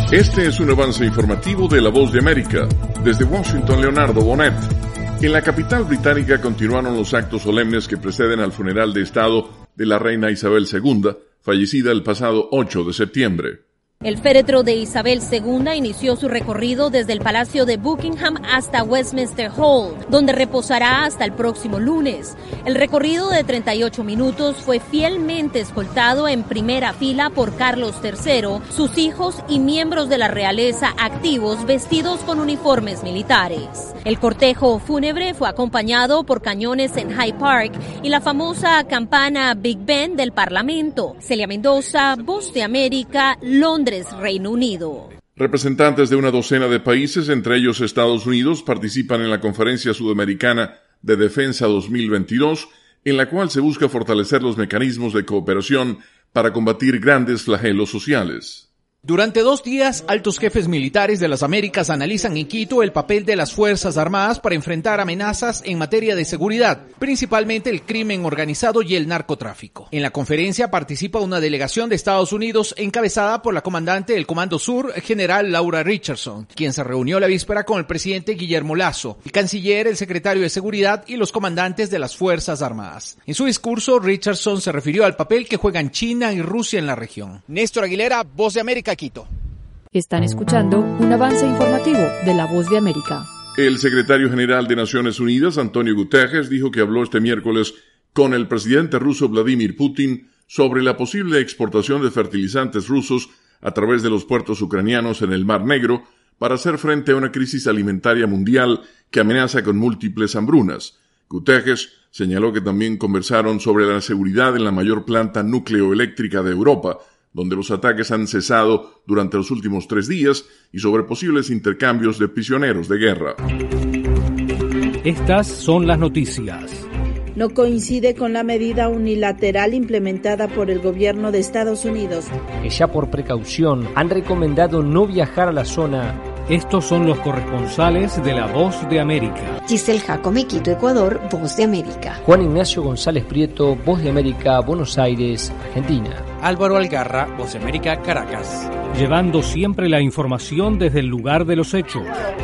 Este es un avance informativo de La Voz de América. Desde Washington, Leonardo Bonet. En la capital británica continuaron los actos solemnes que preceden al funeral de Estado de la reina Isabel II, fallecida el pasado 8 de septiembre. El féretro de Isabel II inició su recorrido desde el Palacio de Buckingham hasta Westminster Hall, donde reposará hasta el próximo lunes. El recorrido de 38 minutos fue fielmente escoltado en primera fila por Carlos III, sus hijos y miembros de la realeza activos vestidos con uniformes militares. El cortejo fúnebre fue acompañado por cañones en Hyde Park y la famosa campana Big Ben del Parlamento. Celia Mendoza, Voz de América, Londres, Reino Unido. Representantes de una docena de países, entre ellos Estados Unidos, participan en la Conferencia Sudamericana de Defensa 2022, en la cual se busca fortalecer los mecanismos de cooperación para combatir grandes flagelos sociales. Durante 2 días, altos jefes militares de las Américas analizan en Quito el papel de las Fuerzas Armadas para enfrentar amenazas en materia de seguridad, principalmente el crimen organizado y el narcotráfico. En la conferencia participa una delegación de Estados Unidos encabezada por la comandante del Comando Sur, general Laura Richardson, quien se reunió la víspera con el presidente Guillermo Lasso, el canciller, el secretario de Seguridad y los comandantes de las Fuerzas Armadas. En su discurso, Richardson se refirió al papel que juegan China y Rusia en la región. Néstor Aguilera, Voz de América, Quito. Están escuchando un avance informativo de La Voz de América. El secretario general de Naciones Unidas, Antonio Guterres, dijo que habló este miércoles con el presidente ruso Vladimir Putin sobre la posible exportación de fertilizantes rusos a través de los puertos ucranianos en el Mar Negro para hacer frente a una crisis alimentaria mundial que amenaza con múltiples hambrunas. Guterres señaló que también conversaron sobre la seguridad en la mayor planta nucleoeléctrica de Europa, donde los ataques han cesado durante los últimos 3 días, y sobre posibles intercambios de prisioneros de guerra. Estas son las noticias. No coincide con la medida unilateral implementada por el gobierno de Estados Unidos, que ya por precaución han recomendado no viajar a la zona. Estos son los corresponsales de La Voz de América. Giselle Jacome, Quito, Ecuador, Voz de América. Juan Ignacio González Prieto, Voz de América, Buenos Aires, Argentina. Álvaro Algarra, Voz de América, Caracas. Llevando siempre la información desde el lugar de los hechos.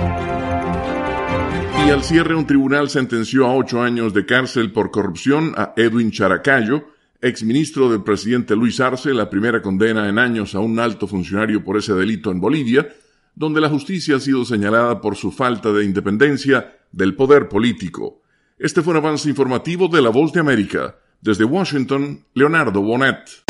Y al cierre, un tribunal sentenció a 8 años de cárcel por corrupción a Edwin Characayo, exministro del presidente Luis Arce, la primera condena en años a un alto funcionario por ese delito en Bolivia, donde la justicia ha sido señalada por su falta de independencia del poder político. Este fue un avance informativo de La Voz de América. Desde Washington, Leonardo Bonet.